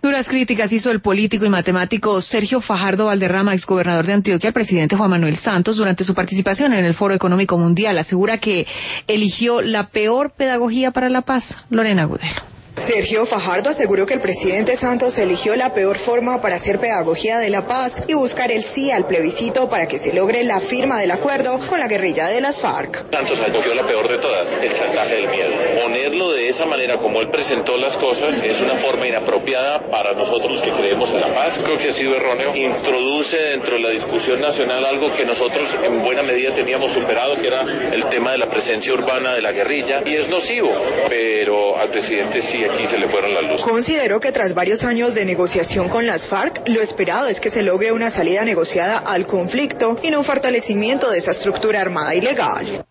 Duras críticas hizo el político y matemático Sergio Fajardo Valderrama, exgobernador de Antioquia, al presidente Juan Manuel Santos durante su participación en el Foro Económico Mundial. Asegura que eligió la peor pedagogía para la paz. Lorena Agudelo. Sergio Fajardo aseguró que el presidente Santos eligió la peor forma para hacer pedagogía de la paz y buscar el sí al plebiscito para que se logre la firma del acuerdo con la guerrilla de las FARC. Santos escogió la peor de todas, el chantaje del miedo. Ponerlo de esa manera como él presentó las cosas es una forma inapropiada para nosotros que creemos en la paz. Creo que ha sido erróneo. Introduce dentro de la discusión nacional algo que nosotros en buena medida teníamos superado, que era el tema de la presencia urbana de la guerrilla, y es nocivo, pero al presidente sí aquí se le fueron las luces. Consideró que tras varios años de negociación con las FARC, lo esperado es que se logre una salida negociada al conflicto y no un fortalecimiento de esa estructura armada ilegal.